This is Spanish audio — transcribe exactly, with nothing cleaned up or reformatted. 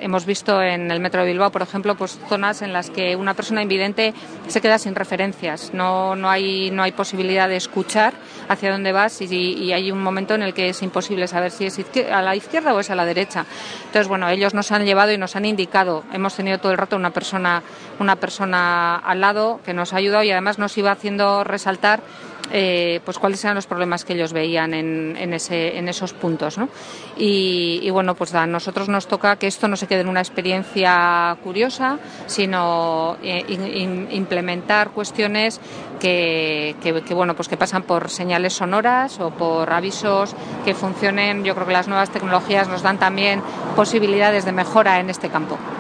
hemos visto en el metro de Bilbao, por ejemplo, pues zonas en las que una persona invidente se queda sin referencias, no, no, hay, no hay posibilidad de escuchar hacia dónde vas y, y hay un momento en el que es imposible saber si es a la izquierda o es a la derecha. Entonces, bueno, ellos nos han llevado y nos han indicado, hemos tenido todo el rato una persona, una persona al lado que nos ha ayudado y además nos iba haciendo resaltar Eh, pues cuáles eran los problemas que ellos veían en, en, ese, en esos puntos, ¿no? Y, y bueno, pues a nosotros nos toca que esto no se quede en una experiencia curiosa, sino eh, in, implementar cuestiones que, que, que, bueno, pues que pasan por señales sonoras o por avisos que funcionen. Yo creo que las nuevas tecnologías nos dan también posibilidades de mejora en este campo.